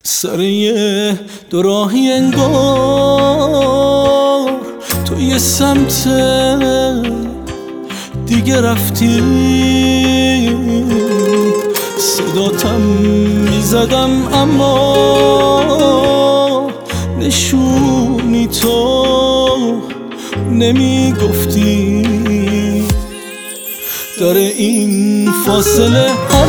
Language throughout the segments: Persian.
سر یه دوراهی انگار تو یه سمت دیگه رفتی، صداتم میزدم اما نشونی تو نمیگفتی. داره این فاصله هر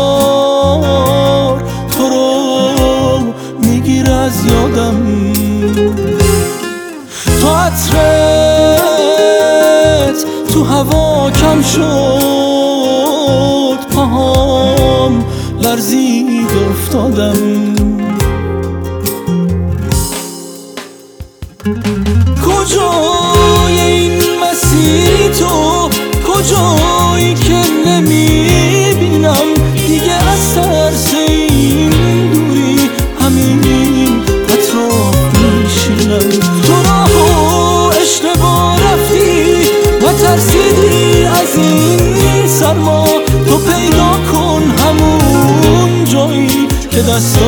بار تو رو میگیره از یادم، تو عطرت تو هوا کم شد، پاهام لرزید افتادم. کجای این مسیری تو، کجایی که نمیبینم دیگه از ترس این دوری، همین اطراف میشینم. تو راهو اشتباه رفتی و ترسیدی از این سرما، تو پیدا کن همون جایی که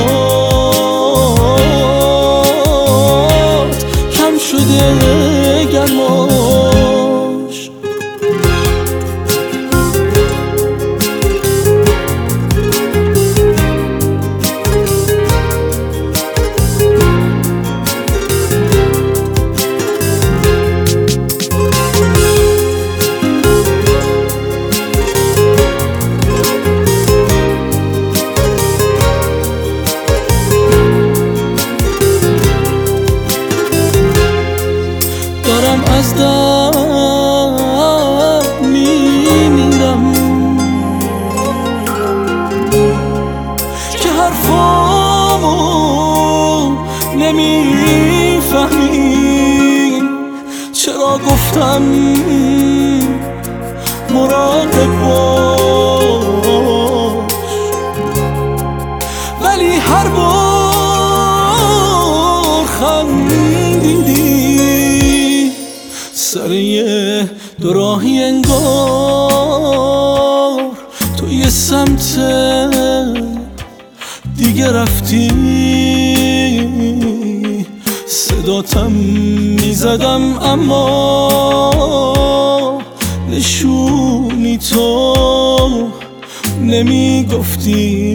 دستات کم شده گرماش. دارم از درد میمیرم که حرفامو نمیفهمی. چرا گفتم مراقب باش، ولی هر بار خندیدی. سر یه دوراهی انگار تو یه سمت دیگه رفتی، صداتم میزدم اما نشونی تو نمیگفتی.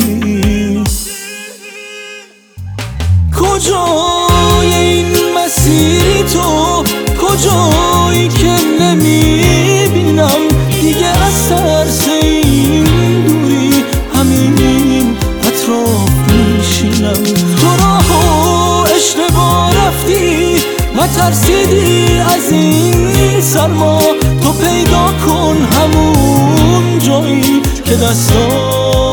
کجای این مسیری تو، کجایی که نمیبینم دیگه از ترس این دوری، همین اطراف میشینم. تو راهو اشتباه رفتی و ترسیدی از این سرما، تو پیدا کن همون جایی که دستات